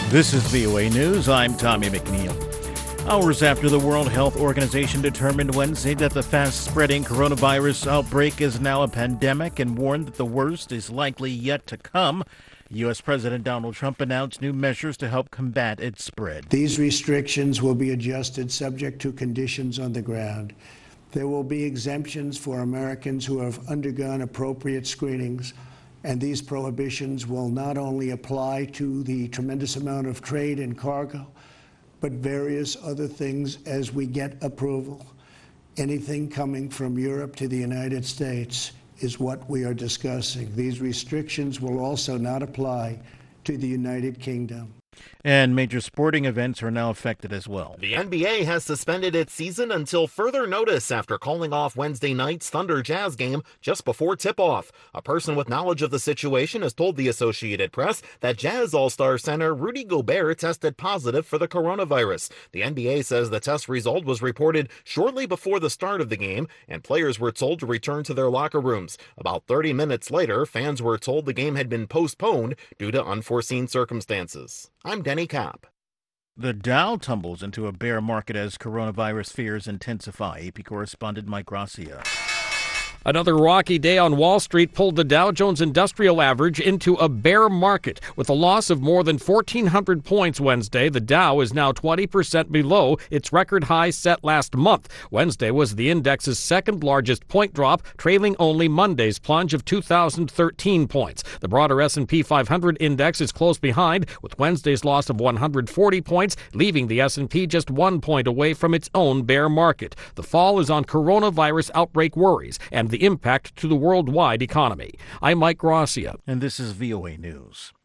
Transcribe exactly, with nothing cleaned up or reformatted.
This is V O A News. I'm Tommy McNeil. Hours after the World Health Organization determined Wednesday that the fast-spreading coronavirus outbreak is now a pandemic and warned that the worst is likely yet to come, U S. President Donald Trump announced new measures to help combat its spread. These restrictions will be adjusted subject to conditions on the ground. There will be exemptions for Americans who have undergone appropriate screenings, and these prohibitions will not only apply to the tremendous amount of trade and cargo, but various other things as we get approval. Anything coming from Europe to the United States is what we are discussing. These restrictions will also not apply to the United Kingdom. And major sporting events are now affected as well. The N B A has suspended its season until further notice after calling off Wednesday night's Thunder Jazz game just before tip-off. A person with knowledge of the situation has told the Associated Press that Jazz All-Star center Rudy Gobert tested positive for the coronavirus. The N B A says the test result was reported shortly before the start of the game, and players were told to return to their locker rooms. About thirty minutes later, fans were told the game had been postponed due to unforeseen circumstances. I'm Denny Kopp. The Dow tumbles into a bear market as coronavirus fears intensify. A P correspondent Mike Gracia. Another rocky day on Wall Street pulled the Dow Jones Industrial Average into a bear market. With a loss of more than fourteen hundred points Wednesday, the Dow is now twenty percent below its record high set last month. Wednesday was the index's second largest point drop, trailing only Monday's plunge of two thousand thirteen points. The broader S and P five hundred index is close behind, with Wednesday's loss of one hundred forty points, leaving the S and P just one point away from its own bear market. The fall is on coronavirus outbreak worries and the impact to the worldwide economy. I'm Mike Gracia. And this is V O A News.